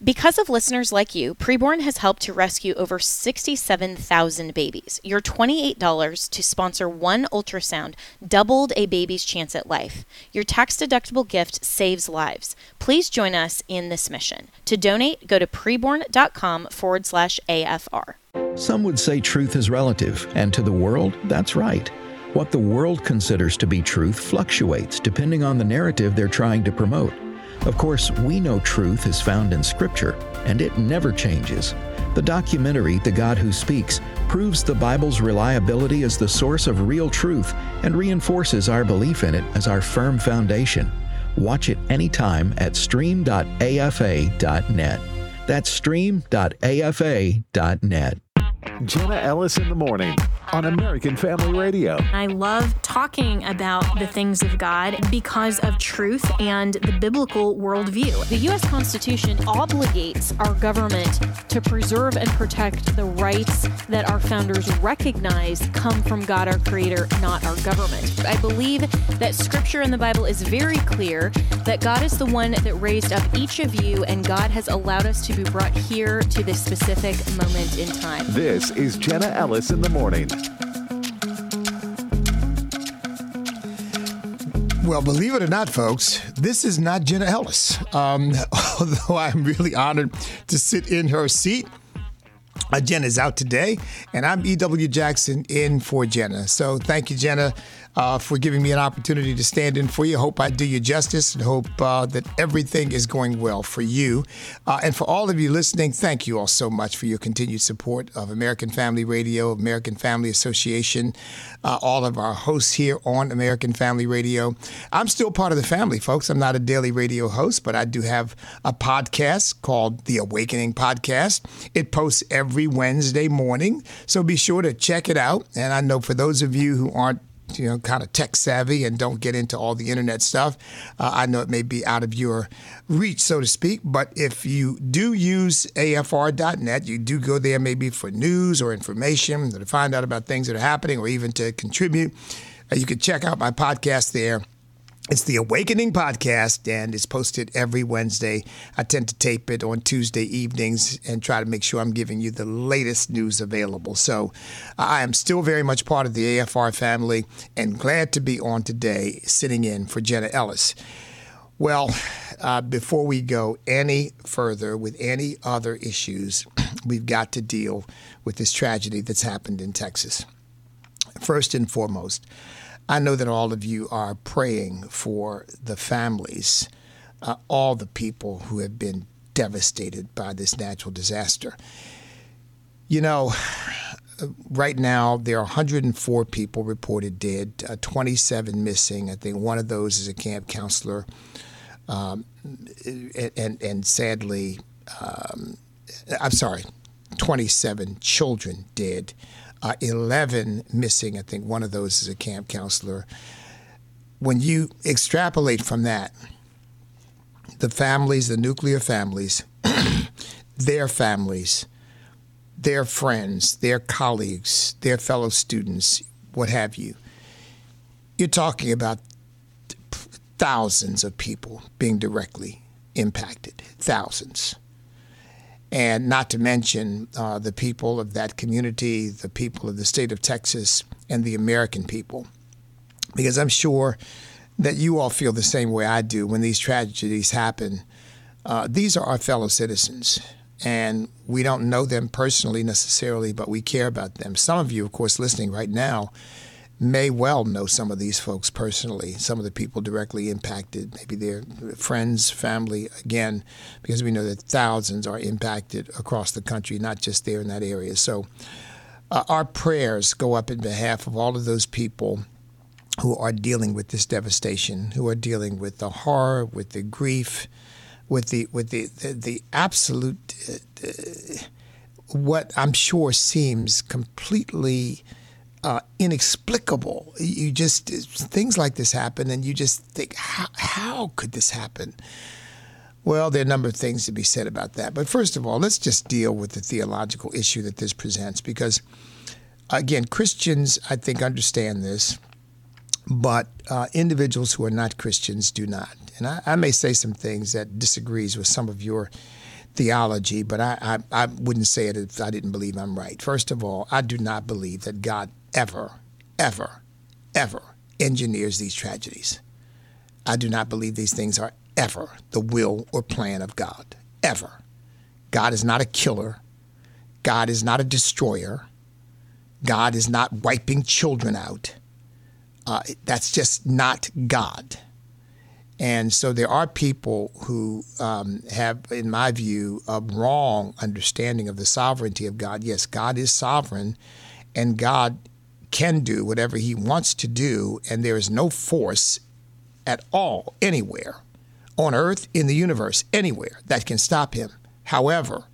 Because of listeners like you, Preborn has helped to rescue over 67,000 babies. Your $28 to sponsor one ultrasound doubled a baby's chance at life. Your tax-deductible gift saves lives. Please join us in this mission. To donate, go to preborn.com/AFR. Some would say truth is relative, and to the world, that's right. What the world considers to be truth fluctuates depending on the narrative they're trying to promote. Of course, we know truth is found in Scripture, and it never changes. The documentary, The God Who Speaks, proves the Bible's reliability as the source of real truth and reinforces our belief in it as our firm foundation. Watch it anytime at stream.afa.net. That's stream.afa.net. Jenna Ellis in the morning on American Family Radio. I love talking about the things of God because of truth and the biblical worldview. The U.S. Constitution obligates our government to preserve and protect the rights that our founders recognize come from God, our Creator, not our government. I believe that Scripture in the Bible is very clear that God is the one that raised up each of you, and God has allowed us to be brought here to this specific moment in time. This is Jenna Ellis in the morning. Well, believe it or not, folks, this is not Jenna Ellis. Although I'm really honored to sit in her seat. Jenna is out today, and I'm E.W. Jackson in for Jenna. So thank you, Jenna, for giving me an opportunity to stand in for you. Hope I do you justice and hope that everything is going well for you. And for all of you listening, thank you all so much for your continued support of American Family Radio, American Family Association, all of our hosts here on American Family Radio. I'm still part of the family, folks. I'm not a daily radio host, but I do have a podcast called The Awakening Podcast. It posts every Wednesday morning, so be sure to check it out. And I know for those of you who aren't kind of tech savvy and don't get into all the internet stuff, I know it may be out of your reach, so to speak. But if you do use AFR.net, you do go there maybe for news or information, or to find out about things that are happening, or even to contribute, you can check out my podcast there. It's the Awakening Podcast, and it's posted every Wednesday. I tend to tape it on Tuesday evenings and try to make sure I'm giving you the latest news available. So I am still very much part of the AFR family and glad to be on today sitting in for Jenna Ellis. Well, before we go any further with any other issues, we've got to deal with this tragedy that's happened in Texas. First and foremost, I know that all of you are praying for the families, all the people who have been devastated by this natural disaster. You know, right now there are 104 people reported dead, 27 missing. I think one of those is a camp counselor, and sadly, 27 children dead. 11 missing. I think one of those is a camp counselor. When you extrapolate from that, the families, the nuclear families, their families, their friends, their colleagues, their fellow students, what have you, you're talking about thousands of people being directly impacted, thousands. And not to mention the people of that community, the people of the state of Texas, and the American people. Because I'm sure that you all feel the same way I do when these tragedies happen. These are our fellow citizens, and we don't know them personally necessarily, but we care about them. Some of you, of course, listening right now, may well know some of these folks personally, some of the people directly impacted, maybe their friends, family, again, because we know that thousands are impacted across the country, not just there in that area. So our prayers go up in behalf of all of those people who are dealing with this devastation, who are dealing with the horror, with the grief, with the absolute, what I'm sure seems completely inexplicable. You just, things like this happen and you just think, how could this happen? Well, there are a number of things to be said about that. But first of all, let's just deal with the theological issue that this presents, because, again, Christians, I think, understand this, but individuals who are not Christians do not. And I may say some things that disagrees with some of your theology, but I wouldn't say it if I didn't believe I'm right. First of all, I do not believe that God ever engineers these tragedies. I do not believe these things are ever the will or plan of God, ever. God is not a killer. God is not a destroyer. God is not wiping children out. That's just not God. And so there are people who have, in my view, a wrong understanding of the sovereignty of God. Yes, God is sovereign, and God can do whatever he wants to do, and there is no force at all, anywhere, on earth, in the universe, anywhere, that can stop him. However,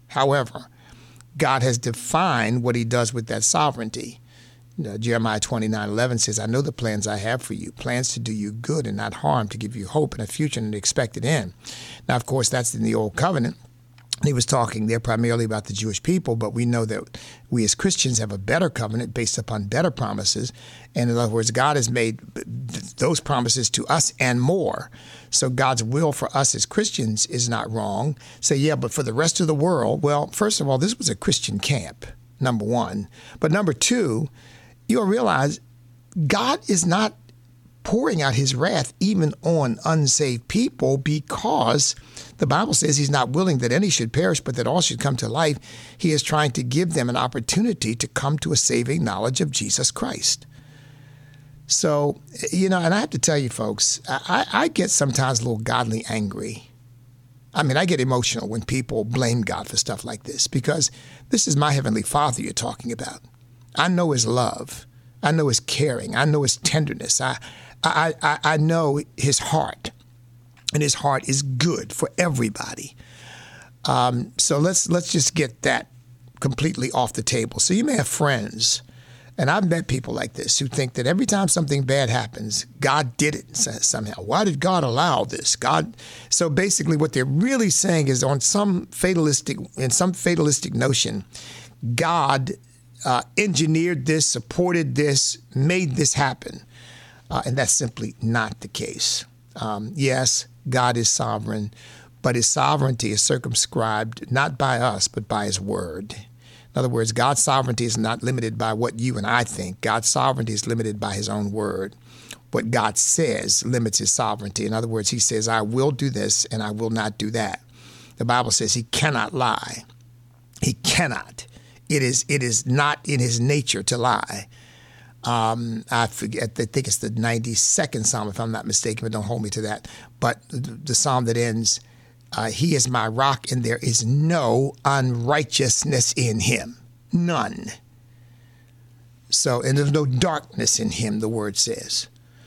God has defined what he does with that sovereignty. Jeremiah 29:11 says, I know the plans I have for you, plans to do you good and not harm, to give you hope and a future and an expected end. Now, of course, that's in the Old Covenant. He was talking there primarily about the Jewish people, but we know that we as Christians have a better covenant based upon better promises. And in other words, God has made those promises to us and more. So God's will for us as Christians is not wrong. Say, yeah, but for the rest of the world, well, first of all, this was a Christian camp, number one. But number two, you'll realize God is not pouring out his wrath even on unsaved people, because the Bible says he's not willing that any should perish, but that all should come to life. He is trying to give them an opportunity to come to a saving knowledge of Jesus Christ. So, and I have to tell you, folks, I get sometimes a little godly angry. I mean, I get emotional when people blame God for stuff like this, because this is my Heavenly Father you're talking about. I know his love. I know his caring. I know his tenderness. I know his heart, and his heart is good for everybody. So let's just get that completely off the table. So you may have friends, and I've met people like this, who think that every time something bad happens, God did it somehow. Why did God allow this? So basically what they're really saying is, in some fatalistic notion, God engineered this, supported this, made this happen. And that's simply not the case. Yes, God is sovereign, but his sovereignty is circumscribed not by us, but by his word. In other words, God's sovereignty is not limited by what you and I think. God's sovereignty is limited by his own word. What God says limits his sovereignty. In other words, he says, I will do this and I will not do that. The Bible says he cannot lie. He cannot. It is not in his nature to lie. I forget, I think it's the 92nd Psalm, if I'm not mistaken, but don't hold me to that. But the Psalm that ends, he is my rock and there is no unrighteousness in him. None. So, and there's no darkness in him, the word says.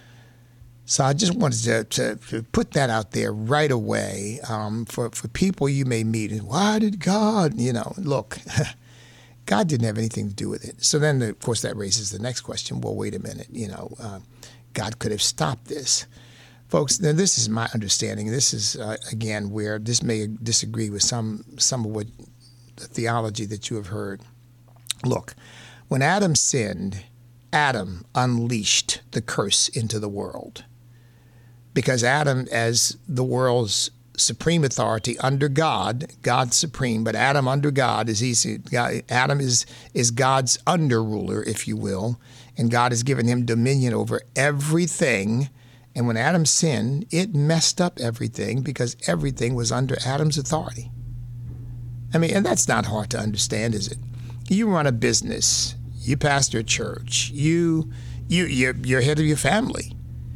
So I just wanted to put that out there right away for people you may meet. Why did God, look, God didn't have anything to do with it. So then, of course, that raises the next question. Well, wait a minute. God could have stopped this. Folks, now this is my understanding. This is, again, where this may disagree with some of what the theology that you have heard. Look, when Adam sinned, Adam unleashed the curse into the world. Because Adam, as the world's supreme authority under God, God's supreme, but Adam under God is easy. Adam is God's under ruler, if you will, and God has given him dominion over everything. And when Adam sinned, it messed up everything because everything was under Adam's authority. I mean, and that's not hard to understand, is it? You run a business, you pastor a church, you're head of your family.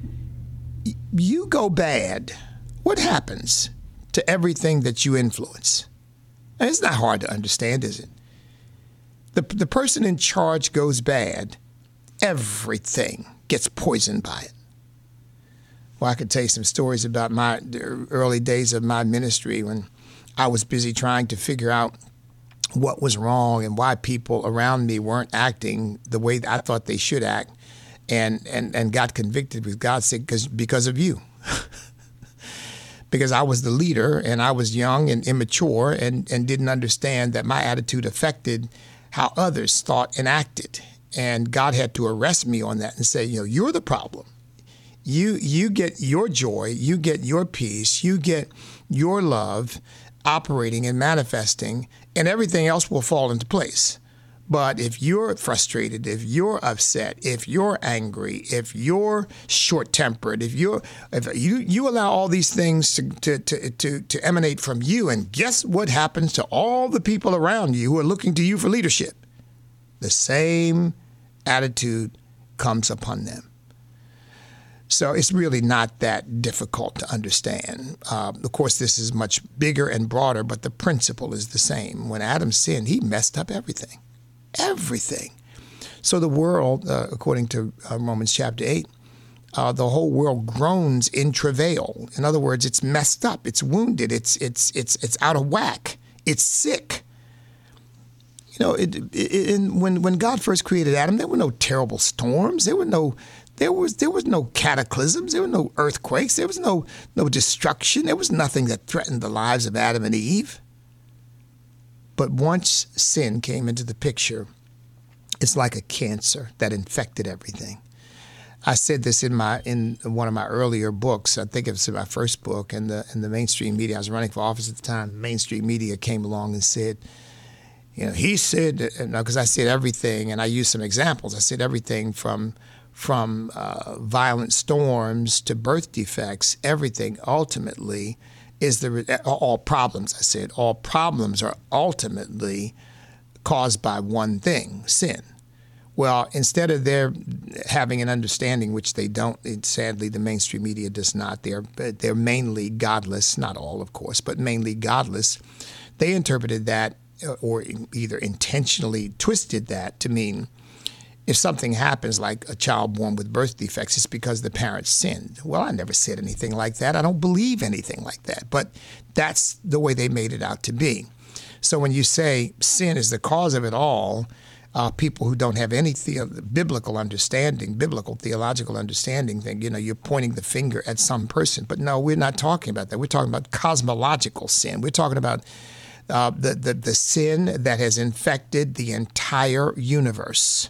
You go bad. What happens to everything that you influence? And it's not hard to understand, is it? The person in charge goes bad, everything gets poisoned by it. Well, I could tell you some stories about the early days of my ministry when I was busy trying to figure out what was wrong and why people around me weren't acting the way I thought they should act, and got convicted with God said because of you. Because I was the leader and I was young and immature and didn't understand that my attitude affected how others thought and acted. And God had to arrest me on that and say, you're the problem. You get your joy, you get your peace, you get your love operating and manifesting, and everything else will fall into place. But if you're frustrated, if you're upset, if you're angry, if you're short-tempered, if you allow all these things to emanate from you, and guess what happens to all the people around you who are looking to you for leadership? The same attitude comes upon them. So it's really not that difficult to understand. Of course, this is much bigger and broader, but the principle is the same. When Adam sinned, he messed up everything. Everything. So the world, according to Romans chapter 8, the whole world groans in travail. In other words, it's messed up, it's wounded, it's out of whack, it's sick. You know, when God first created Adam, there were no terrible storms. There was no cataclysms. There were no earthquakes. There was no destruction. There was nothing that threatened the lives of Adam and Eve. But once sin came into the picture, it's like a cancer that infected everything. I said this in one of my earlier books. I think it was my first book, and the mainstream media. I was running for office at the time. Mainstream media came along and said, you know, he said, because I said everything, and I used some examples. I said everything from violent storms to birth defects. Everything ultimately is all problems. I said all problems are ultimately caused by one thing: sin. Well, instead of their having an understanding, which they don't, sadly, the mainstream media does not. They're mainly godless, not all, of course, but mainly godless. They interpreted that, or either intentionally twisted that to mean if something happens, like a child born with birth defects, it's because the parents sinned. Well, I never said anything like that. I don't believe anything like that. But that's the way they made it out to be. So when you say sin is the cause of it all, people who don't have any biblical theological understanding, think, you know, you're pointing the finger at some person. But no, we're not talking about that. We're talking about cosmological sin. We're talking about the sin that has infected the entire universe.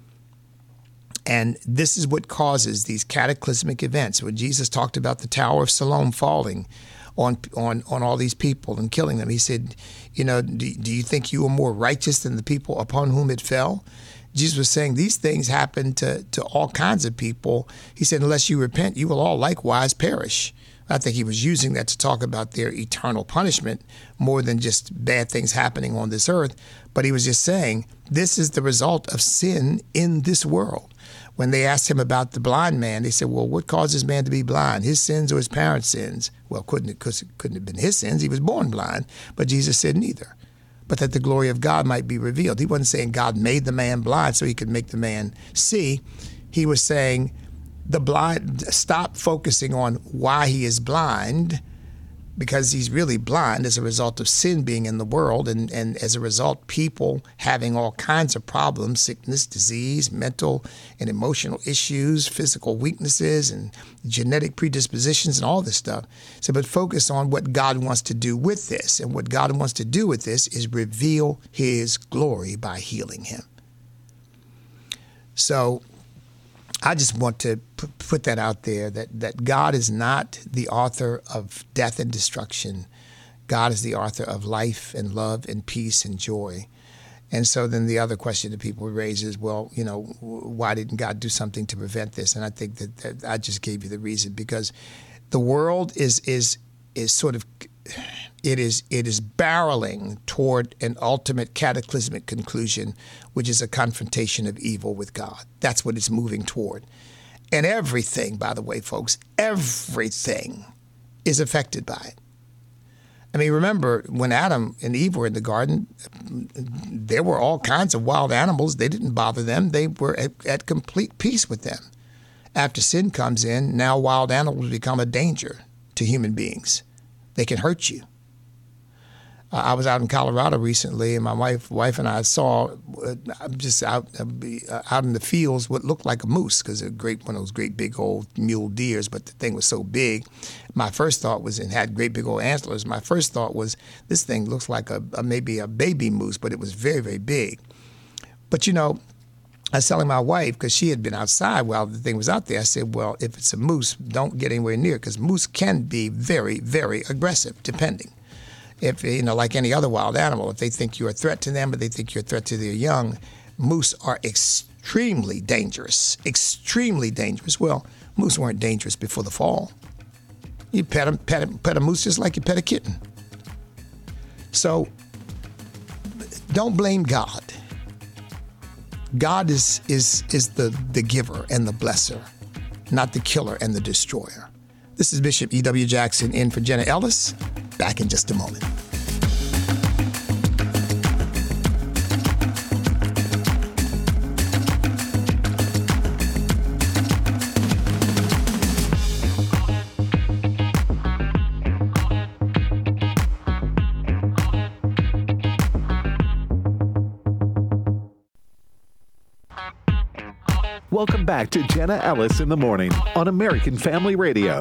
And this is what causes these cataclysmic events. When Jesus talked about the Tower of Siloam falling on all these people and killing them, he said, you know, do you think you are more righteous than the people upon whom it fell? Jesus was saying these things happen to all kinds of people. He said, unless you repent, you will all likewise perish. I think he was using that to talk about their eternal punishment more than just bad things happening on this earth. But he was just saying this is the result of sin in this world. When they asked him about the blind man, they said, well, what causes man to be blind, his sins or his parents' sins? Well, couldn't have been his sins. He was born blind. But Jesus said neither, but that the glory of God might be revealed. He wasn't saying God made the man blind so he could make the man see. He was saying the blind, stop focusing on why he is blind, because he's really blind as a result of sin being in the world, and as a result, people having all kinds of problems, sickness, disease, mental and emotional issues, physical weaknesses, and genetic predispositions, and all this stuff. So, but focus on what God wants to do with this. And what God wants to do with this is reveal his glory by healing him. So I just want to put that out there, that God is not the author of death and destruction. God is the author of life and love and peace and joy. And so then the other question that people raise is, well, you know, why didn't God do something to prevent this? And I think that I just gave you the reason, because the world is sort of, it is barreling toward an ultimate cataclysmic conclusion, which is a confrontation of evil with God. That's what it's moving toward. And everything, by the way, folks, everything is affected by it. I mean, remember, when Adam and Eve were in the garden, there were all kinds of wild animals. They didn't bother them. They were at complete peace with them. After sin comes in, now wild animals become a danger to human beings. They can hurt you. I was out in Colorado recently, and my wife and I saw just out in the fields what looked like a moose, because one of those great big old mule deers, but the thing was so big. My first thought was, it had great big old antlers. My first thought was, this thing looks like maybe a baby moose, but it was very, very big. But you know, I was telling my wife, because she had been outside while the thing was out there, I said, well, if it's a moose, don't get anywhere near it, because moose can be very, very aggressive, depending. if like any other wild animal, if they think you're a threat to them, or they think you're a threat to their young, moose are extremely dangerous. Extremely dangerous. Well, moose weren't dangerous before the fall. You pet a moose just like you pet a kitten. So don't blame God. God is the giver and the blesser, not the killer and the destroyer. This is Bishop E.W. Jackson in for Jenna Ellis. Back in just a moment. Welcome back to Jenna Ellis in the Morning on American Family Radio.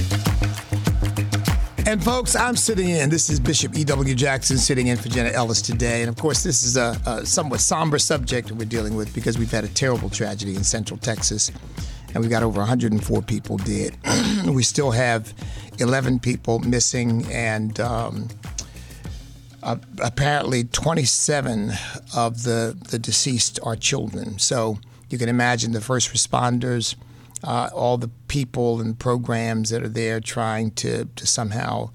And folks, I'm sitting in. This is Bishop E.W. Jackson sitting in for Jenna Ellis today. And of course, this is a somewhat somber subject that we're dealing with because we've had a terrible tragedy in Central Texas. And we've got over 104 people dead. We still have 11 people missing, and apparently 27 of the deceased are children. So you can imagine the first responders, all the people and programs that are there trying to somehow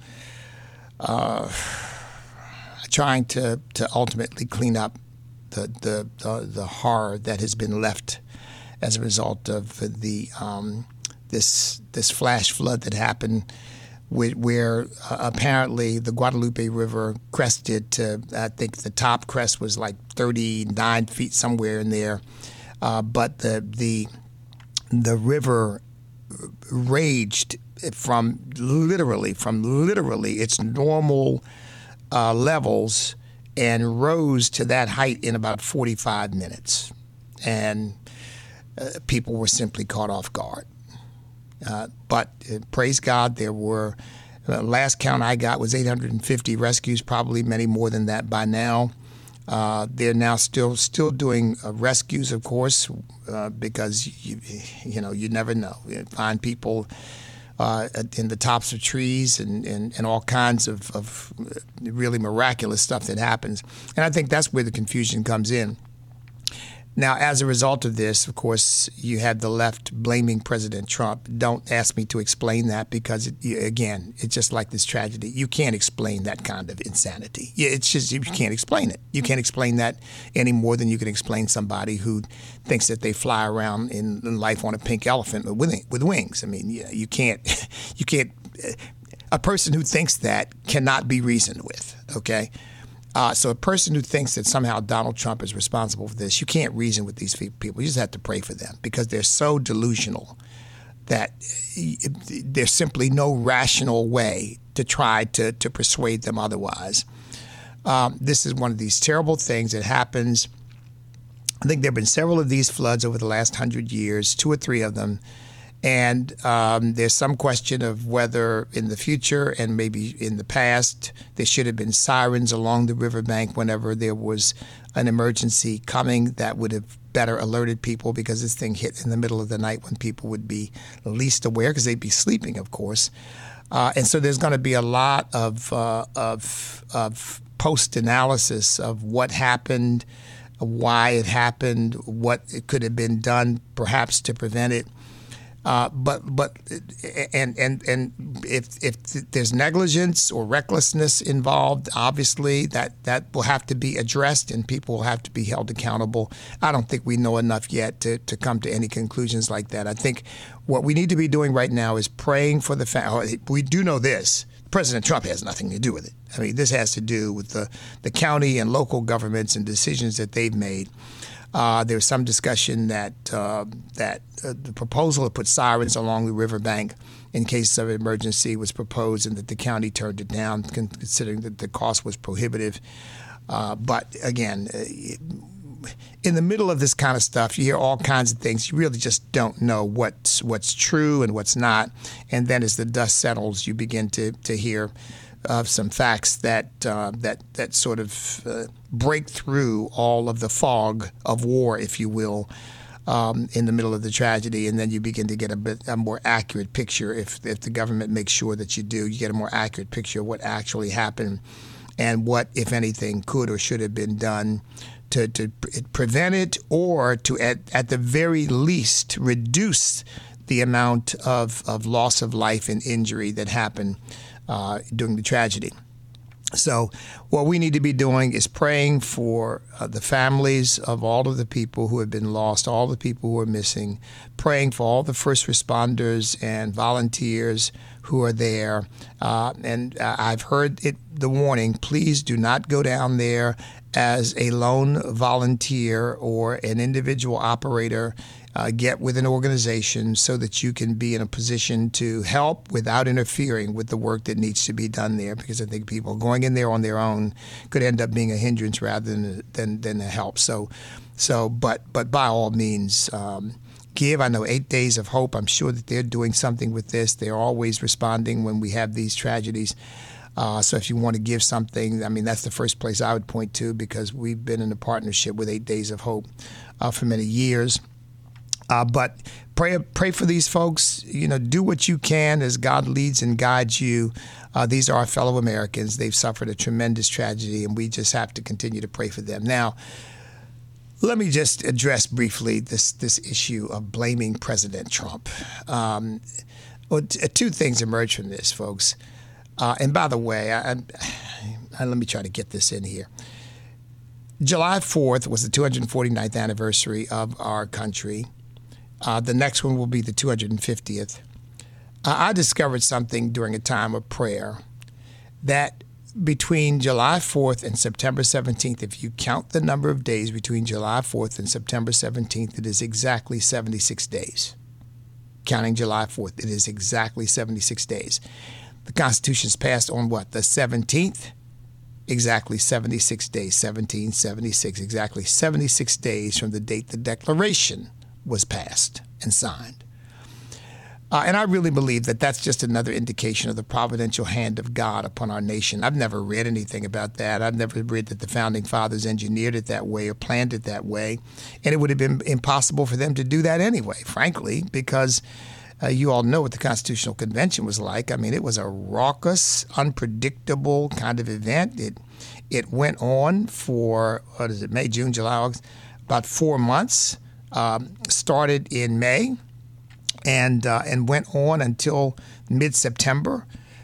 trying to ultimately clean up the horror that has been left as a result of the this flash flood that happened, where apparently the Guadalupe River crested to, I think the top crest was like 39 feet, somewhere in there. But the river raged from literally its normal levels and rose to that height in about 45 minutes. And people were simply caught off guard. But praise God, there were, last count I got was 850 rescues, probably many more than that by now. They're now still doing rescues, of course, because you never know. You find people in the tops of trees and all kinds of really miraculous stuff that happens. And I think that's where the confusion comes in. Now, as a result of this, of course, you had the left blaming President Trump. Don't ask me to explain that because, it's just like this tragedy. You can't explain that kind of insanity. It's just, you can't explain it. You can't explain that any more than you can explain somebody who thinks that they fly around in life on a pink elephant with wings. I mean, you can't. A person who thinks that cannot be reasoned with, okay? So a person who thinks that somehow Donald Trump is responsible for this, you can't reason with these people. You just have to pray for them because they're so delusional that there's simply no rational way to try to persuade them otherwise. This is one of these terrible things that happens. I think there have been several of these floods over the last 100 years, 2 or 3 of them. And there's some question of whether in the future and maybe in the past there should have been sirens along the riverbank whenever there was an emergency coming that would have better alerted people, because this thing hit in the middle of the night when people would be least aware because they'd be sleeping, of course. And so there's going to be a lot of post-analysis of what happened, why it happened, what it could have been done perhaps to prevent it. But if there's negligence or recklessness involved, obviously that will have to be addressed and people will have to be held accountable. I don't think we know enough yet to come to any conclusions like that. I think what we need to be doing right now is praying for the family. We do know this. President Trump has nothing to do with it. I mean, this has to do with the county and local governments and decisions that they've made. There was some discussion that the proposal to put sirens along the riverbank in case of emergency was proposed and that the county turned it down, considering that the cost was prohibitive. But again, in the middle of this kind of stuff, you hear all kinds of things. You really just don't know what's true and what's not. And then as the dust settles, you begin to hear of some facts that sort of break through all of the fog of war, if you will, in the middle of the tragedy, and then you begin to get a more accurate picture. If the government makes sure that you do, you get a more accurate picture of what actually happened and what, if anything, could or should have been done to prevent it, or to at the very least reduce the amount of loss of life and injury that happened during the tragedy. So what we need to be doing is praying for the families of all of the people who have been lost, all the people who are missing, praying for all the first responders and volunteers who are there. I've heard the warning, please do not go down there as a lone volunteer or an individual operator. Get with an organization so that you can be in a position to help without interfering with the work that needs to be done there, because I think people going in there on their own could end up being a hindrance rather than a help. But by all means, give. I know 8 Days of Hope, I'm sure that they're doing something with this. They're always responding when we have these tragedies. So if you want to give something, I mean, that's the first place I would point to, because we've been in a partnership with 8 Days of Hope for many years. But pray for these folks. Do what you can as God leads and guides you. These are our fellow Americans. They've suffered a tremendous tragedy, and we just have to continue to pray for them. Now, let me just address briefly this issue of blaming President Trump. Two things emerge from this, folks. And by the way, let me try to get this in here. July 4th was the 249th anniversary of our country. The next one will be the 250th. I discovered something during a time of prayer, that between July 4th and September 17th, if you count the number of days between July 4th and September 17th, it is exactly 76 days. Counting July 4th, it is exactly 76 days. The Constitution's passed on what? The 17th? Exactly 76 days, 1776, exactly 76 days from the date the Declaration was passed and signed. And I really believe that that's just another indication of the providential hand of God upon our nation. I've never read anything about that. I've never read that the Founding Fathers engineered it that way or planned it that way. And it would have been impossible for them to do that anyway, frankly, because you all know what the Constitutional Convention was like. I mean, it was a raucous, unpredictable kind of event. It went on for, May, June, July, August, about 4 months. Started in May and went on until mid-September.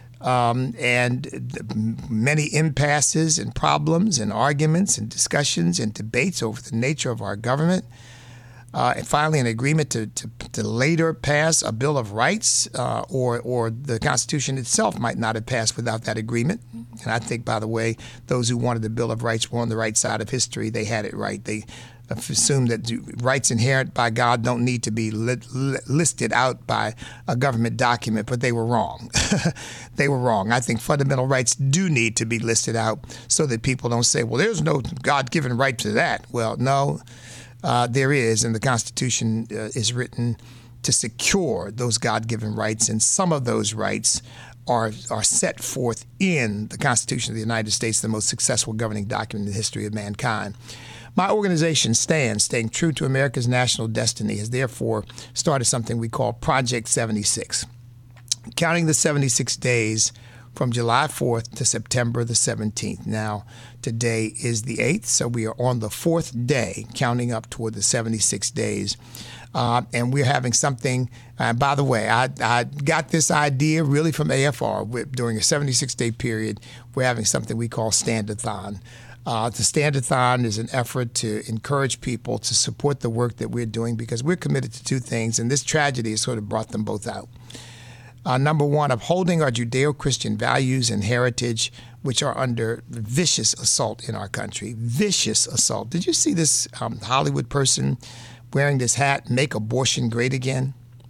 And many impasses and problems and arguments and discussions and debates over the nature of our government. And finally, an agreement to later pass a Bill of Rights, or the Constitution itself might not have passed without that agreement. And I think, by the way, those who wanted the Bill of Rights were on the right side of history. They had it right. They assumed that rights inherent by God don't need to be listed out by a government document, but they were wrong. They were wrong. I think fundamental rights do need to be listed out so that people don't say, well, there's no God-given right to that. Well, no. There is, and the Constitution is written to secure those God-given rights, and some of those rights are set forth in the Constitution of the United States, the most successful governing document in the history of mankind. My organization, STAND, Staying True to America's National Destiny, has therefore started something we call Project 76, counting the 76 days from July 4th to September the 17th. Now, today is the 8th, so we are on the 4th day, counting up toward the 76 days. And we're having something, by the way, I got this idea really from AFR. During a 76-day period, we're having something we call Stand-a-thon. The Stand-a-thon is an effort to encourage people to support the work that we're doing, because we're committed to two things, and this tragedy has sort of brought them both out. Number one, upholding our Judeo-Christian values and heritage, which are under vicious assault in our country. Vicious assault. Did you see this Hollywood person wearing this hat, Make Abortion Great Again?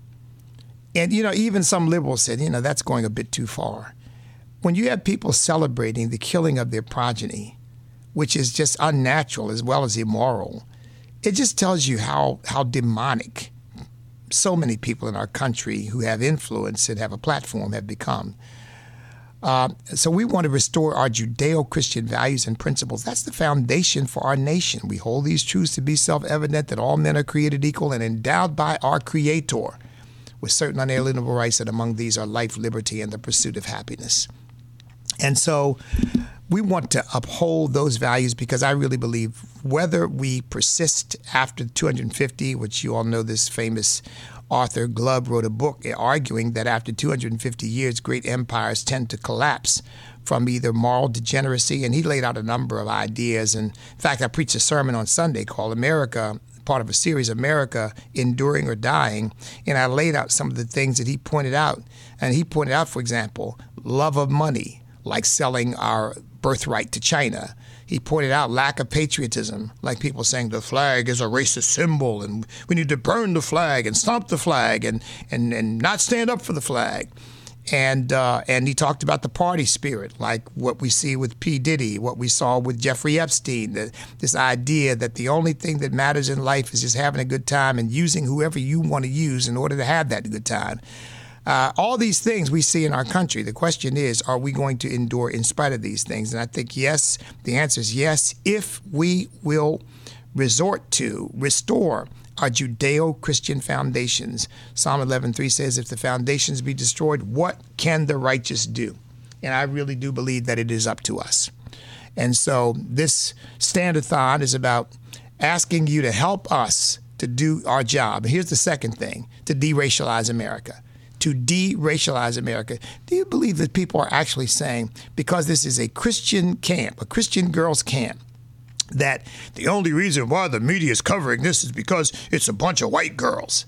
And, even some liberals said, that's going a bit too far. When you have people celebrating the killing of their progeny, which is just unnatural as well as immoral, it just tells you how demonic so many people in our country who have influence and have a platform have become. So we want to restore our Judeo-Christian values and principles. That's the foundation for our nation. We hold these truths to be self-evident, that all men are created equal and endowed by our Creator with certain unalienable rights, that among these are life, liberty, and the pursuit of happiness. And so we want to uphold those values, because I really believe whether we persist after 250, which you all know, this famous Arthur Glubb wrote a book arguing that after 250 years, great empires tend to collapse from either moral degeneracy, and he laid out a number of ideas. And in fact, I preached a sermon on Sunday called America, part of a series, America, Enduring or Dying, and I laid out some of the things that he pointed out. And he pointed out, for example, love of money, like selling our birthright to China. He pointed out lack of patriotism, like people saying the flag is a racist symbol and we need to burn the flag and stomp the flag and not stand up for the flag. And he talked about the party spirit, like what we see with P. Diddy, what we saw with Jeffrey Epstein, this idea that the only thing that matters in life is just having a good time and using whoever you want to use in order to have that good time. All these things we see in our country. The question is, are we going to endure in spite of these things? And I think yes, the answer is yes, if we will resort to restore our Judeo-Christian foundations. Psalm 11:3 says, if the foundations be destroyed, what can the righteous do? And I really do believe that it is up to us. And so this stand-a-thon is about asking you to help us to do our job. And here's the second thing, to deracialize America. To deracialize America. Do you believe that people are actually saying, because this is a Christian camp, a Christian girls' camp, that the only reason why the media is covering this is because it's a bunch of white girls?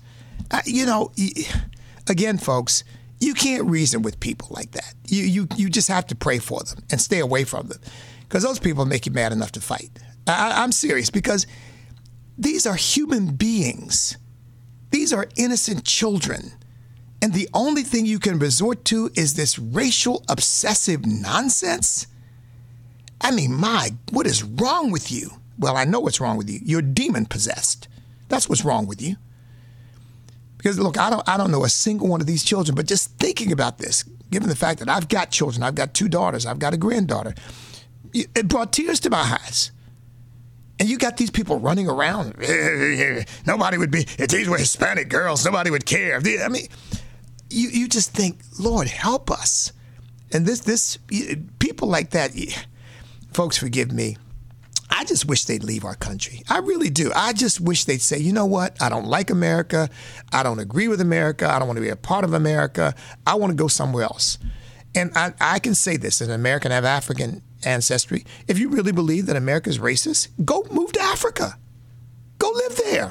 Again, folks, you can't reason with people like that. You just have to pray for them and stay away from them, because those people make you mad enough to fight. I'm serious, because these are human beings. These are innocent children. And the only thing you can resort to is this racial obsessive nonsense? I mean, what is wrong with you? Well, I know what's wrong with you. You're demon possessed. That's what's wrong with you. Because look, I don't know a single one of these children, but just thinking about this, given the fact that I've got children, I've got 2 daughters, I've got a granddaughter, it brought tears to my eyes. And you got these people running around. Nobody would be, if these were Hispanic girls, nobody would care. I mean, you just think, Lord, help us. And this people like that, folks, forgive me. I just wish they'd leave our country. I really do. I just wish they'd say, you know what? I don't like America. I don't agree with America. I don't want to be a part of America. I want to go somewhere else. And I can say this, as an American, I have African ancestry. If you really believe that America is racist, go move to Africa. Go live there.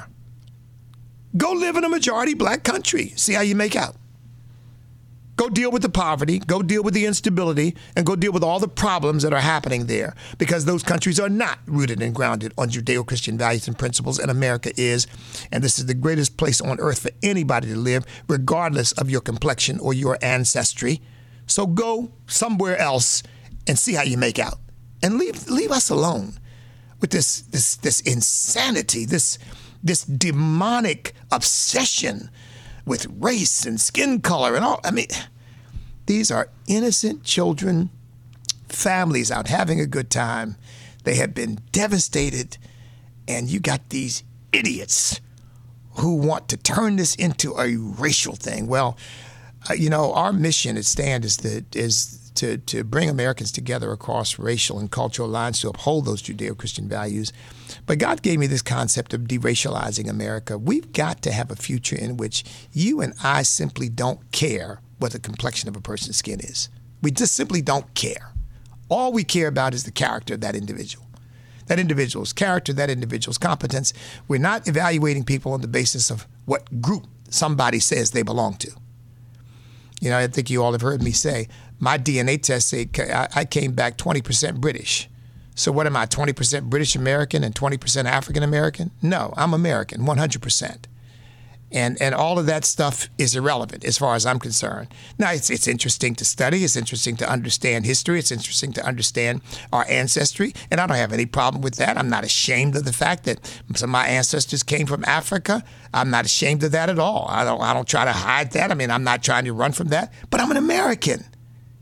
Go live in a majority black country. See how you make out. Go deal with the poverty, go deal with the instability, and go deal with all the problems that are happening there, because those countries are not rooted and grounded on Judeo-Christian values and principles, and America is. And this is the greatest place on earth for anybody to live, regardless of your complexion or your ancestry. So go somewhere else and see how you make out. And leave us alone with this insanity, this demonic obsession with race and skin color and all. I mean, these are innocent children, families out having a good time. They have been devastated, and you got these idiots who want to turn this into a racial thing. Well, our mission at Stand is to bring Americans together across racial and cultural lines to uphold those Judeo-Christian values. But God gave me this concept of deracializing America. We've got to have a future in which you and I simply don't care what the complexion of a person's skin is. We just simply don't care. All we care about is the character of that individual. That individual's character, that individual's competence. We're not evaluating people on the basis of what group somebody says they belong to. I think you all have heard me say, my DNA test say I came back 20% British. So what am I, 20% British American and 20% African American? No, I'm American, 100%. And all of that stuff is irrelevant as far as I'm concerned. Now, it's interesting to study. It's interesting to understand history. It's interesting to understand our ancestry. And I don't have any problem with that. I'm not ashamed of the fact that some of my ancestors came from Africa. I'm not ashamed of that at all. I don't try to hide that. I mean, I'm not trying to run from that. But I'm an American.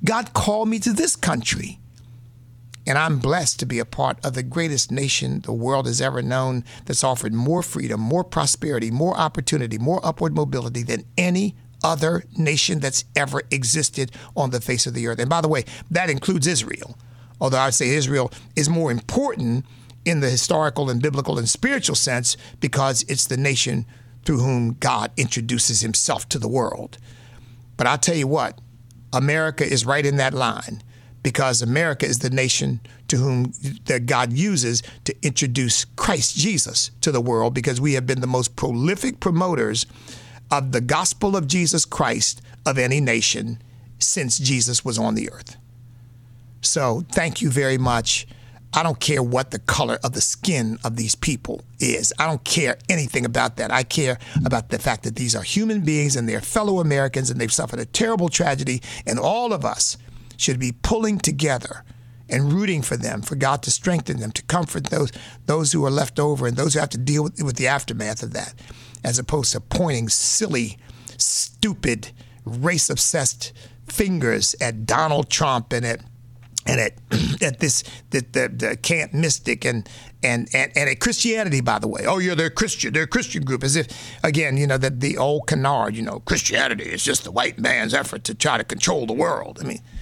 God called me to this country. And I'm blessed to be a part of the greatest nation the world has ever known, that's offered more freedom, more prosperity, more opportunity, more upward mobility than any other nation that's ever existed on the face of the earth. And by the way, that includes Israel. Although I would say Israel is more important in the historical and biblical and spiritual sense because it's the nation through whom God introduces himself to the world. But I'll tell you what, America is right in that line, because America is the nation to whom that God uses to introduce Christ Jesus to the world, because we have been the most prolific promoters of the gospel of Jesus Christ of any nation since Jesus was on the earth. So thank you very much. I don't care what the color of the skin of these people is. I don't care anything about that. I care about the fact that these are human beings and they're fellow Americans and they've suffered a terrible tragedy, and all of us should be pulling together and rooting for them, for God to strengthen them, to comfort those who are left over and those who have to deal with the aftermath of that, as opposed to pointing silly, stupid, race-obsessed fingers at Donald Trump and at this the camp mystic and at Christianity, by the way. Oh yeah, they're a Christian group, as if, again, that the old canard, Christianity is just the white man's effort to try to control the world. I mean,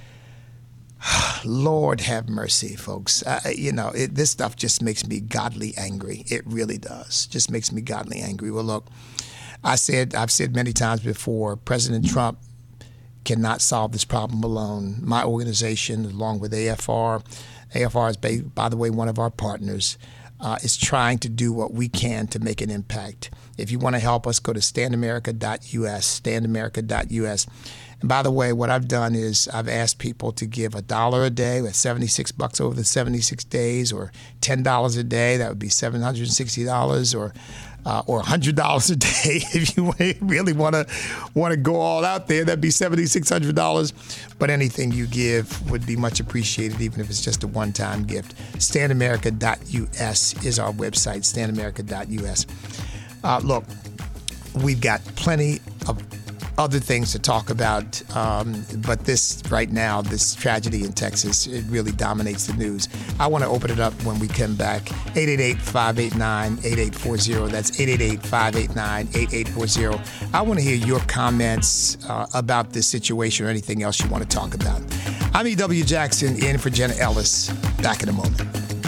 Lord have mercy, folks. This stuff just makes me godly angry. It really does. Just makes me godly angry. Well, look, I've said many times before, President Trump cannot solve this problem alone. My organization, along with AFR is, by the way, one of our partners, is trying to do what we can to make an impact. If you want to help us, go to standamerica.us, standamerica.us. And by the way, what I've done is I've asked people to give $1 a day, with $76 over the 76 days, or $10 a day, that would be $760, or $100 a day. If you really want to go all out there, that'd be $7,600. But anything you give would be much appreciated, even if it's just a one-time gift. standamerica.us is our website, standamerica.us. Look, we've got plenty of other things to talk about, but this right now, this tragedy in Texas, it really dominates the news. I want to open it up when we come back. 888-589-8840. That's 888-589-8840. I want to hear your comments about this situation or anything else you want to talk about. I'm E.W. Jackson, in for Jenna Ellis. Back in a moment.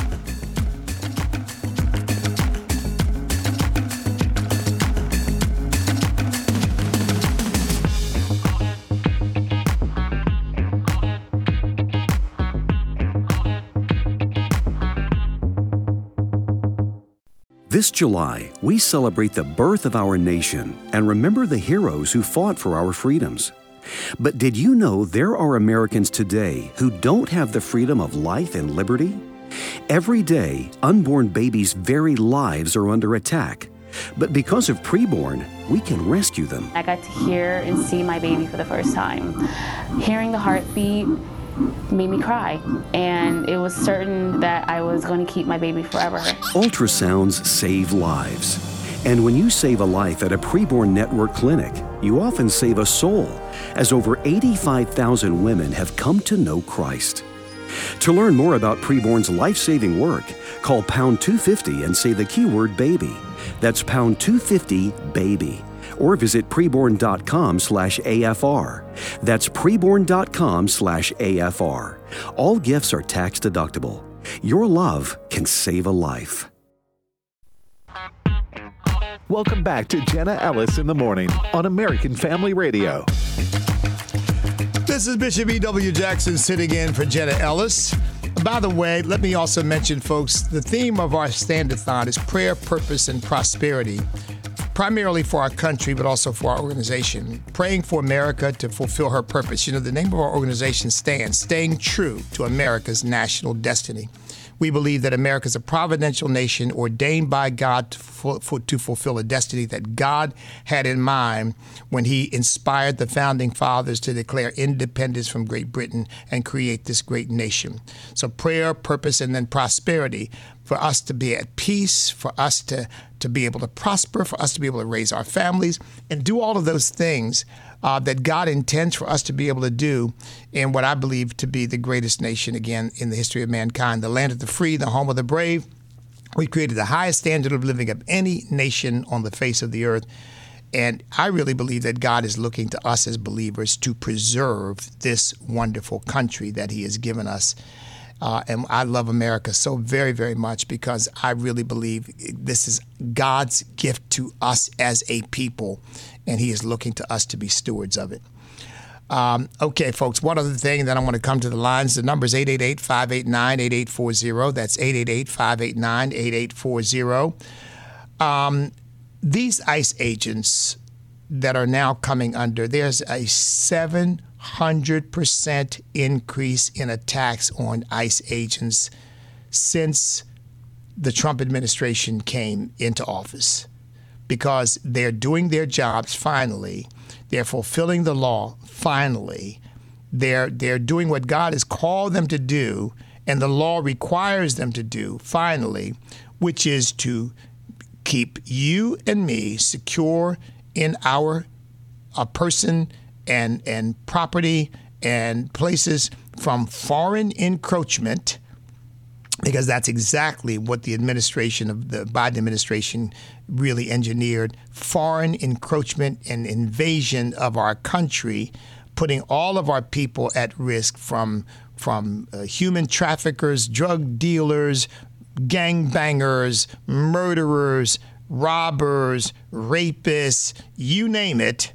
This July, we celebrate the birth of our nation and remember the heroes who fought for our freedoms. But did you know there are Americans today who don't have the freedom of life and liberty? Every day, unborn babies' very lives are under attack. But because of Preborn, we can rescue them. I got to hear and see my baby for the first time. Hearing the heartbeat made me cry, and it was certain that I was going to keep my baby forever. Ultrasounds save lives. And when you save a life at a Preborn Network clinic, you often save a soul, as over 85,000 women have come to know Christ. To learn more about Preborn's life-saving work, call pound 250 and say the keyword baby. That's pound 250 baby. Or visit preborn.com/AFR. That's preborn.com/AFR. All gifts are tax deductible. Your love can save a life. Welcome back to Jenna Ellis in the Morning on American Family Radio. This is Bishop E.W. Jackson sitting in for Jenna Ellis. By the way, let me also mention, folks, the theme of our Stand-a-thon is prayer, purpose, and prosperity, primarily for our country, but also for our organization. Praying for America to fulfill her purpose. The name of our organization stands, staying true to America's national destiny. We believe that America is a providential nation ordained by God to fulfill a destiny that God had in mind when he inspired the founding fathers to declare independence from Great Britain and create this great nation. So prayer, purpose, and then prosperity for us to be at peace, for us to be able to prosper, for us to be able to raise our families and do all of those things that God intends for us to be able to do in what I believe to be the greatest nation, again, in the history of mankind, the land of the free, the home of the brave. We created the highest standard of living of any nation on the face of the earth. And I really believe that God is looking to us as believers to preserve this wonderful country that he has given us. And I love America so very, very much because I really believe this is God's gift to us as a people, and he is looking to us to be stewards of it. Okay, folks, one other thing, then I want to come to the lines. The number is 888-589-8840. That's 888-589-8840. These ICE agents that are now coming under, there's a 700% increase in attacks on ICE agents since the Trump administration came into office, because they're doing their jobs finally. They're fulfilling the law finally. They're doing what God has called them to do and the law requires them to do finally, which is to keep you and me secure in our person and property and places from foreign encroachment, because that's exactly what the administration of the Biden administration really engineered: foreign encroachment and invasion of our country, putting all of our people at risk from human traffickers, drug dealers, gangbangers, murderers, robbers, rapists, you name it,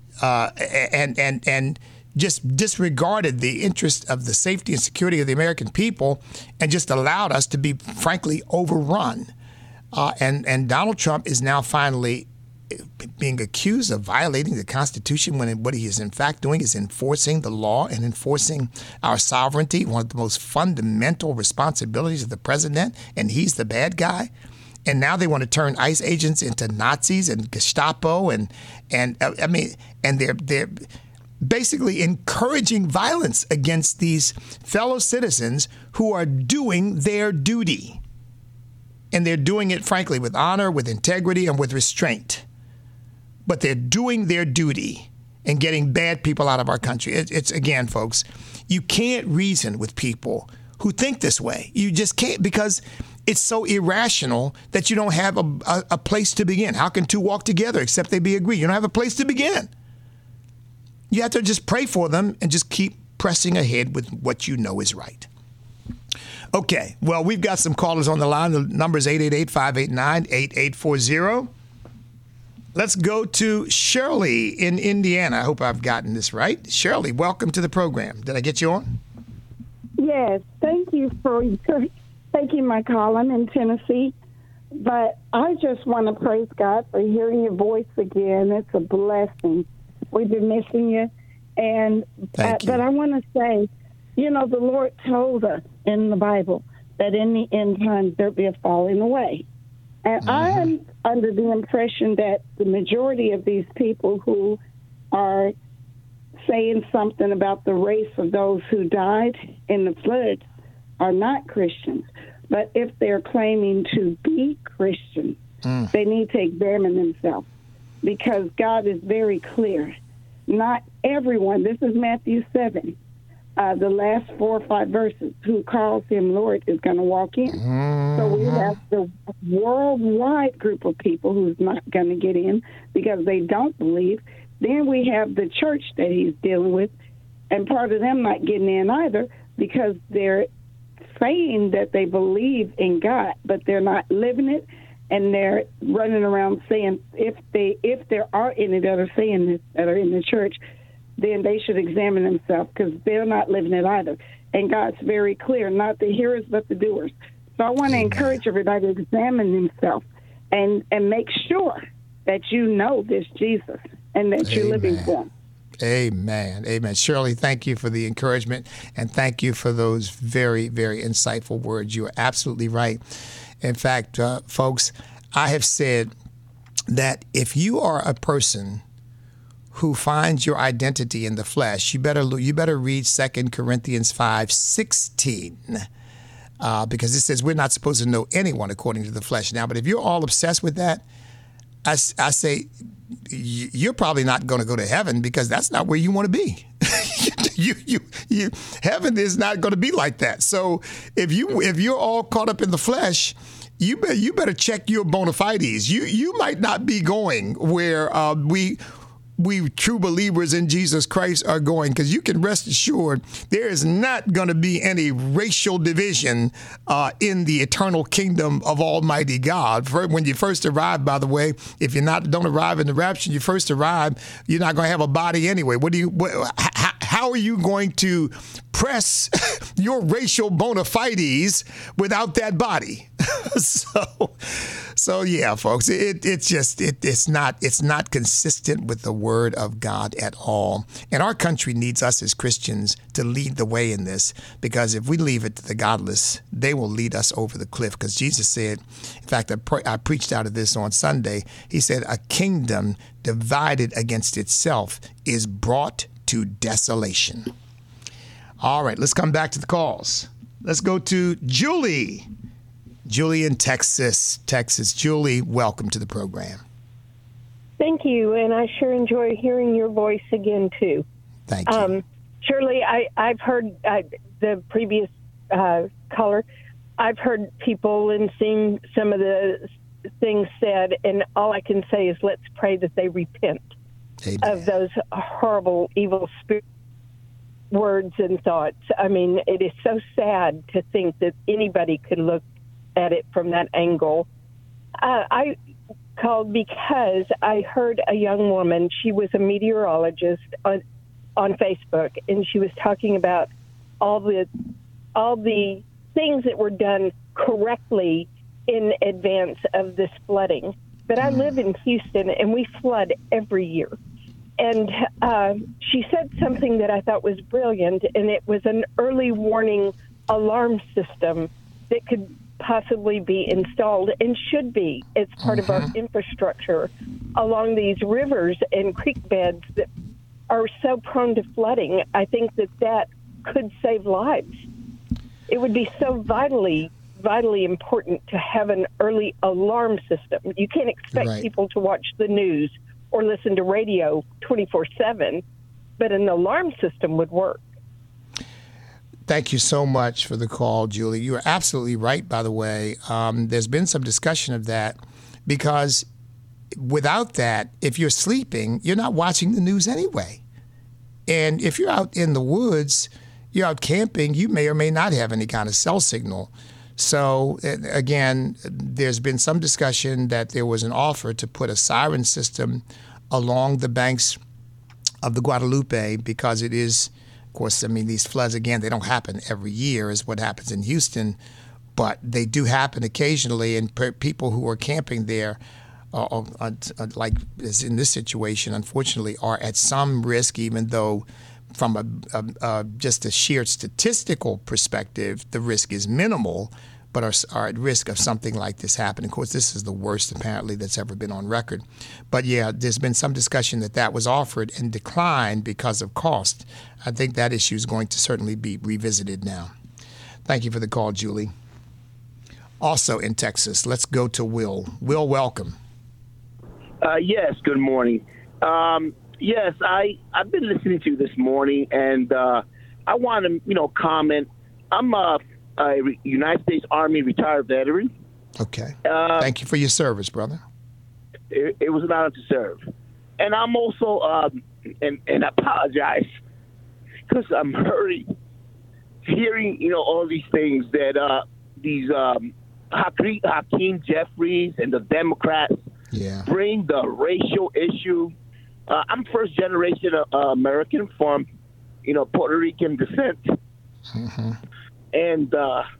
and just disregarded the interest of the safety and security of the American people and just allowed us to be, frankly, overrun. And Donald Trump is now finally being accused of violating the Constitution when what he is in fact doing is enforcing the law and enforcing our sovereignty, one of the most fundamental responsibilities of the president, and he's the bad guy. And now they want to turn ICE agents into Nazis and Gestapo, and they're basically encouraging violence against these fellow citizens who are doing their duty. And they're doing it, frankly, with honor, with integrity, and with restraint. But they're doing their duty and getting bad people out of our country. It's again, folks, you can't reason with people who think this way. You just can't, because it's so irrational that you don't have a place to begin. How can two walk together except they be agreed? You don't have a place to begin. You have to just pray for them and just keep pressing ahead with what you know is right. Okay, well, we've got some callers on the line. The number is 888-589-8840. Let's go to Shirley in Indiana. I hope I've gotten this right. Shirley, welcome to the program. Did I get you on? Yes, thank you for taking my call. I'm in Tennessee, but I just want to praise God for hearing your voice again. It's a blessing. We've been missing you. And Thank you. But I want to say, you know, the Lord told us in the Bible that in the end times there'll be a falling away. And I'm under the impression that the majority of these people who are saying something about the race of those who died in the flood are not Christians. But if they're claiming to be Christians, they need to examine themselves, because God is very clear. Not everyone, this is Matthew 7, the last 4 or 5 verses, who calls him Lord is going to walk in. So we have the worldwide group of people who's not going to get in because they don't believe. Then we have the church that he's dealing with, and part of them not getting in either because they're saying that they believe in God, but they're not living it, and they're running around saying if there are any that are saying this that are in the church, then they should examine themselves because they're not living it either. And God's very clear, not the hearers but the doers. So I want to encourage everybody to examine themselves and make sure that you know this Jesus and that you're living for him. Amen. Amen. Shirley, thank you for the encouragement, and thank you for those very, very insightful words. You are absolutely right. In fact, folks, I have said that if you are a person who finds your identity in the flesh, you better read 2 Corinthians 5:16. because it says we're not supposed to know anyone according to the flesh. Now, but if you're all obsessed with that, I say you're probably not going to go to heaven, because that's not where you want to be. Heaven is not going to be like that. So if you're all caught up in the flesh, you better check your bona fides. You might not be going where we true believers in Jesus Christ are going, because you can rest assured there is not going to be any racial division in the eternal kingdom of Almighty God. When you first arrive, by the way, if don't arrive in the rapture, you first arrive, you're not going to have a body anyway. How are you going to press your racial bona fides without that body? So yeah, folks, it's not consistent with the Word of God at all. And our country needs us as Christians to lead the way in this, because if we leave it to the godless, they will lead us over the cliff. Because Jesus said, in fact, I preached out of this on Sunday. He said, a kingdom divided against itself is brought to desolation. All right, let's come back to the calls. Let's go to Julie. Julie in Texas. Julie, welcome to the program. Thank you, and I sure enjoy hearing your voice again, too. Thank you. Shirley, I've heard the previous caller. I've heard people and seen some of the things said, and all I can say is let's pray that they repent. Amen. Of those horrible, evil words and thoughts. I mean, it is so sad to think that anybody could look at it from that angle. I called because I heard a young woman, she was a meteorologist on Facebook, and she was talking about all the things that were done correctly in advance of this flooding. But I live in Houston, and we flood every year. And she said something that I thought was brilliant, and it was an early warning alarm system that could possibly be installed and should be as part of our infrastructure along these rivers and creek beds that are so prone to flooding. I think that could save lives. It would be so vitally important to have an early alarm system. You can't expect people to watch the news or listen to radio 24/7, but an alarm system would work. Thank you so much for the call, Julie. You are absolutely right, by the way. There's been some discussion of that, because without that, if you're sleeping, you're not watching the news anyway. And if you're out in the woods, you're out camping, you may or may not have any kind of cell signal. So, again, there's been some discussion that there was an offer to put a siren system along the banks of the Guadalupe, because it is, of course, I mean, these floods, again, they don't happen every year is what happens in Houston, but they do happen occasionally, and people who are camping there, like as in this situation, unfortunately, are at some risk, even though from just a sheer statistical perspective, the risk is minimal, but are at risk of something like this happening. Of course, this is the worst, apparently, that's ever been on record. But yeah, there's been some discussion that was offered and declined because of cost. I think that issue is going to certainly be revisited now. Thank you for the call, Julie. Also in Texas, let's go to Will. Will, welcome. Yes, good morning. Yes, I've been listening to you this morning, and I want to, comment. I'm a United States Army retired veteran. Okay. Thank you for your service, brother. It was an honor to serve. And I'm also, and I apologize, because I'm hearing, all these things that these Hakeem Jeffries and the Democrats bring the racial issue. I'm first generation American from, Puerto Rican descent. Mm-hmm. And,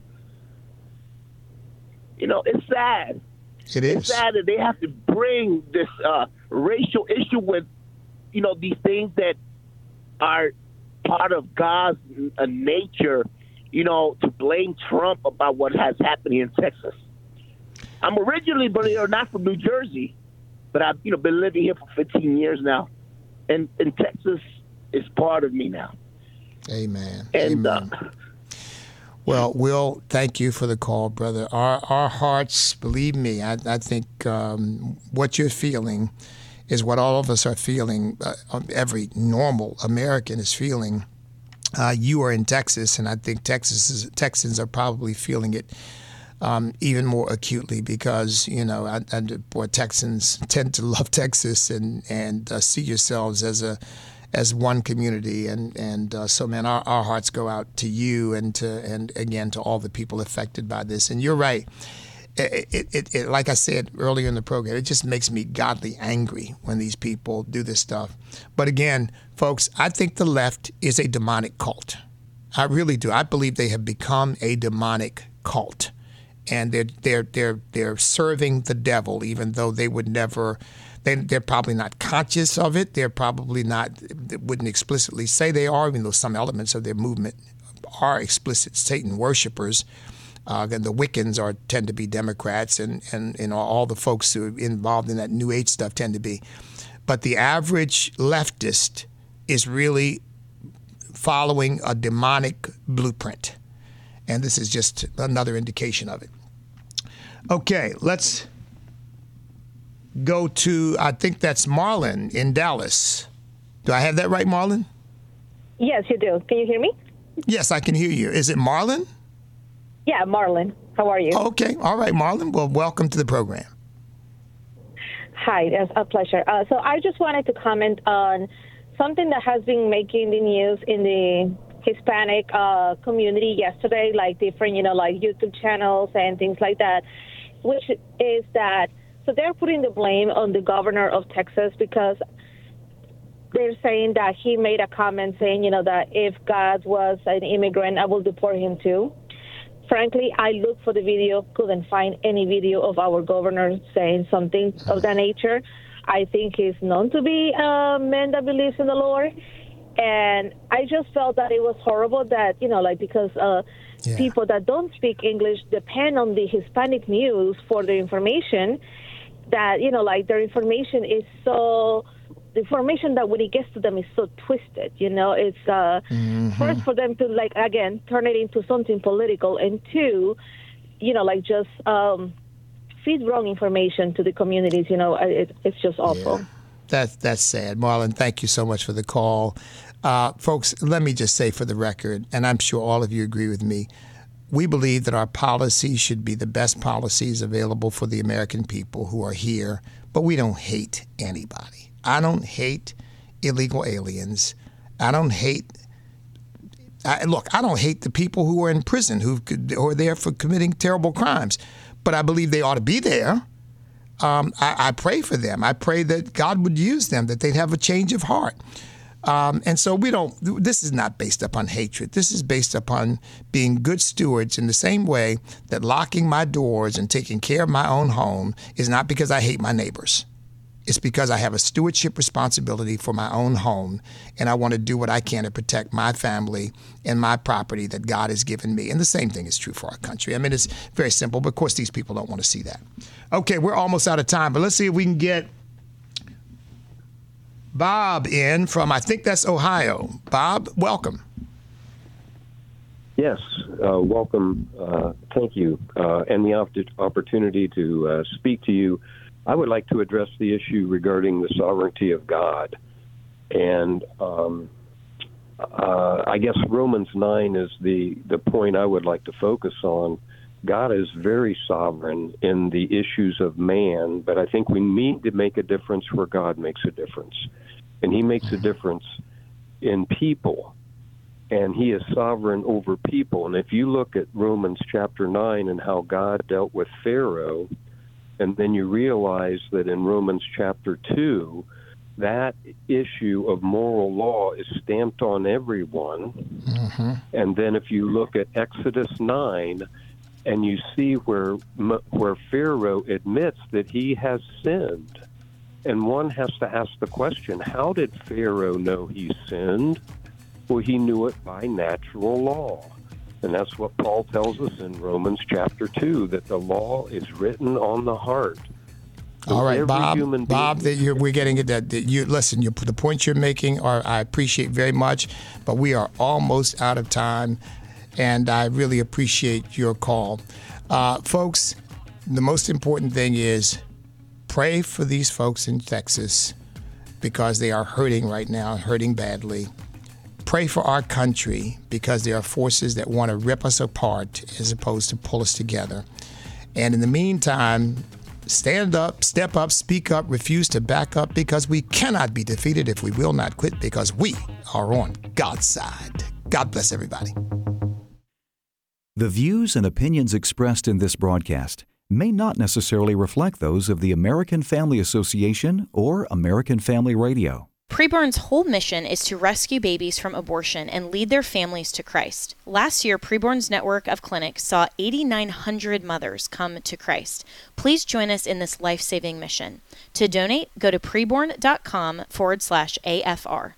it's sad. It is. It's sad that they have to bring this racial issue with, these things that are part of God's nature, to blame Trump about what has happened here in Texas. I'm originally, believe it or not, from New Jersey, but I've, been living here for 15 years now. And Texas is part of me now. Amen. And, Amen. Well, Will, thank you for the call, brother. Our hearts, believe me, I think what you're feeling is what all of us are feeling. Every normal American is feeling. You are in Texas, and I think Texans are probably feeling it even more acutely because, Texans tend to love Texas and see yourselves as one community. And so, man, our hearts go out to you and again to all the people affected by this. And you're right. It like I said earlier in the program, it just makes me godly angry when these people do this stuff. But again, folks, I think the left is a demonic cult. I really do. I believe they have become a demonic cult, and they're serving the devil, even though they would never. They're probably not conscious of it. They're probably not. They wouldn't explicitly say they are, even though some elements of their movement are explicit Satan worshipers. And the Wiccans tend to be Democrats, and all the folks who are involved in that New Age stuff tend to be. But the average leftist is really following a demonic blueprint. And this is just another indication of it. Okay, let's go to, I think that's Marlon in Dallas. Do I have that right, Marlon? Yes, you do. Can you hear me? Yes, I can hear you. Is it Marlon? Yeah, Marlon. How are you? Okay. All right, Marlon. Well, welcome to the program. Hi, it's a pleasure. So I just wanted to comment on something that has been making the news in the Hispanic community yesterday, like different, like YouTube channels and things like that, which is that, so they're putting the blame on the governor of Texas because they're saying that he made a comment saying, that if God was an immigrant, I will deport him too. Frankly, I looked for the video, couldn't find any video of our governor saying something of that nature. I think he's known to be a man that believes in the Lord. And I just felt that it was horrible that, because people that don't speak English depend on the Hispanic news for their information, that, their information is so... The information that when it gets to them is so twisted, it's first for them to again turn it into something political, and two, just feed wrong information to the communities. It's just awful. Yeah. That's sad, Marlon. Thank you so much for the call, folks. Let me just say for the record, and I'm sure all of you agree with me. We believe that our policies should be the best policies available for the American people who are here, but we don't hate anybody. I don't hate illegal aliens. I don't hate the people who are in prison who are there for committing terrible crimes. But I believe they ought to be there. I pray for them. I pray that God would use them, that they'd have a change of heart. And so this is not based upon hatred. This is based upon being good stewards in the same way that locking my doors and taking care of my own home is not because I hate my neighbors. It's because I have a stewardship responsibility for my own home, and I want to do what I can to protect my family and my property that God has given me. And the same thing is true for our country. I mean, it's very simple, but of course these people don't want to see that. Okay, we're almost out of time, but let's see if we can get Bob in from, I think that's Ohio. Bob, welcome. Yes, welcome. Thank you. And the opportunity to speak to you. I would like to address the issue regarding the sovereignty of God. And I guess Romans 9 is the point I would like to focus on. God is very sovereign in the issues of man, but I think we need to make a difference where God makes a difference. And he makes a difference in people, and he is sovereign over people. And if you look at Romans chapter 9 and how God dealt with Pharaoh, and then you realize that in Romans chapter 2, that issue of moral law is stamped on everyone. Mm-hmm. And then if you look at Exodus 9, and you see where Pharaoh admits that he has sinned, and one has to ask the question, how did Pharaoh know he sinned? Well, he knew it by natural law. And that's what Paul tells us in Romans chapter 2, that the law is written on the heart. All right, Bob, we're getting it. Listen, the points you're making I appreciate very much, but we are almost out of time. and I really appreciate your call. Folks, the most important thing is pray for these folks in Texas because they are hurting right now, hurting badly. Pray for our country because there are forces that want to rip us apart as opposed to pull us together. And in the meantime, stand up, step up, speak up, refuse to back up, because we cannot be defeated if we will not quit, because we are on God's side. God bless everybody. The views and opinions expressed in this broadcast may not necessarily reflect those of the American Family Association or American Family Radio. Preborn's whole mission is to rescue babies from abortion and lead their families to Christ. Last year, Preborn's network of clinics saw 8,900 mothers come to Christ. Please join us in this life-saving mission. To donate, go to preborn.com/AFR.